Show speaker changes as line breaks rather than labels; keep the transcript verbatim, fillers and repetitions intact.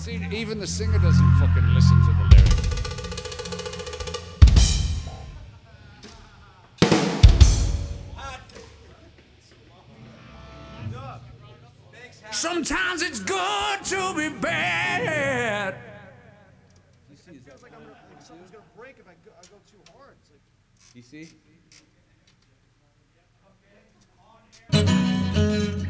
See, even the singer doesn't fucking listen to the lyrics. Sometimes it's good to be bad.
You see, it feels like I'm gonna, like something's gonna break if I go, I go too hard. It's like,
You see?